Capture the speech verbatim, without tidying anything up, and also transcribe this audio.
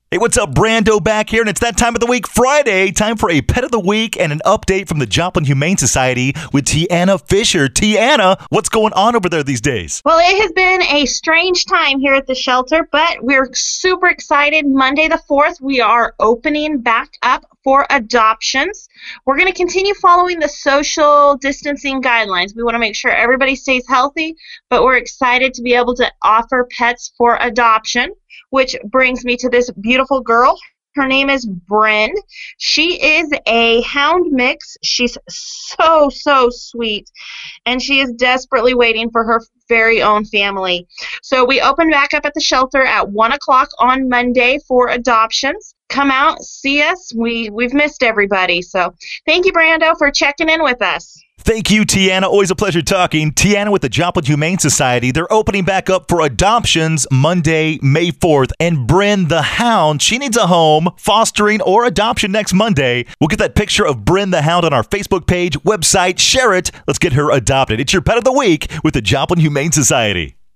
Hey, what's up? Brando back here, and it's that time of the week, Friday. Time for a Pet of the Week and an update from the Joplin Humane Society with Tiana Fisher. Tiana, what's going on over there these days? Well, it has been a strange time here at the shelter, but we're super excited. Monday the fourth, we are opening back up for adoptions. We're going to continue following the social distancing guidelines. We want to make sure everybody stays healthy, but we're excited to be able to offer pets for adoption, which brings me to this beautiful girl. Her name is Bryn. She is a hound mix. She's so, so sweet, and she is desperately waiting for her very own family. So we open back up at the shelter at one o'clock on Monday for adoptions. Come out, see us. We, we've missed everybody. So thank you, Brando, for checking in with us. Thank you, Tiana. Always a pleasure talking. Tiana with the Joplin Humane Society. They're opening back up for adoptions Monday, May fourth. And Bryn the Hound, she needs a home, fostering, or adoption next Monday. We'll get that picture of Bryn the Hound on our Facebook page, website. Share it. Let's get her adopted. It's your Pet of the Week with the Joplin Humane Society.